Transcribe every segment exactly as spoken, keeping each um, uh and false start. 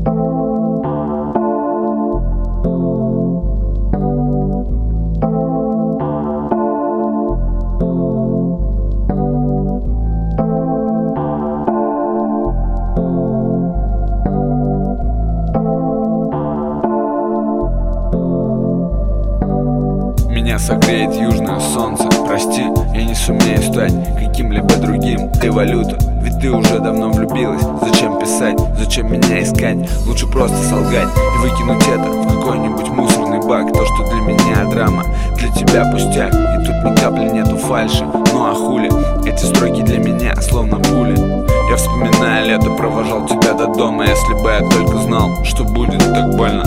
Меня согреет южное солнце. Прости, я не сумею стать каким-либо другим. Ты валюта, ведь ты уже давно влюбилась. Зачем писать, зачем меня искать? Лучше просто солгать и выкинуть это в какой-нибудь мусорный бак. То, что для меня драма, для тебя пустяк. И тут ни капли нету фальши. Ну а хули, эти строки для меня словно пули. Я вспоминаю лето, провожал тебя до дома. Если бы я только знал, что будет так больно.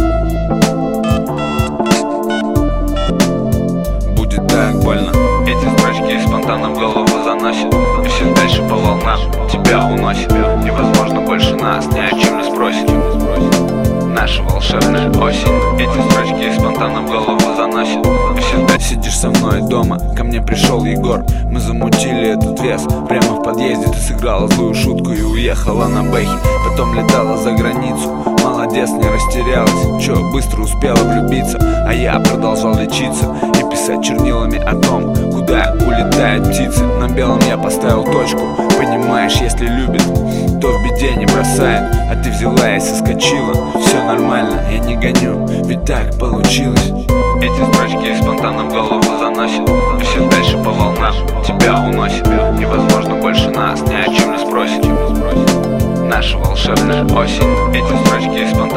Так больно. Эти строчки спонтанно в голову заносят, и все дальше по волнам тебя уносит. Невозможно больше нас ни о чем не спросить. Наша волшебная осень. Эти строчки спонтанно в голову заносят, и все дальше. Сидишь со мной дома, ко мне пришел Егор. Мы замутили этот вес. Прямо в подъезде ты сыграла злую шутку и уехала на бэхе. Потом летала за границу. Молодец, не растерялась. Чё, быстро успела влюбиться. А я продолжал лечиться и писать чернилами о том, куда улетает птица. На белом я поставил точку. Понимаешь, если любит, то в беде не бросает. А ты взяла и соскочила. Все нормально, я не гоню, ведь так получилось. Эти строчки спонтанно в голову заносят, и все дальше по волнам тебя уносит. Невозможно больше нас ни о чем не спросить. Наша волшебная осень. Эти строчки спонтанно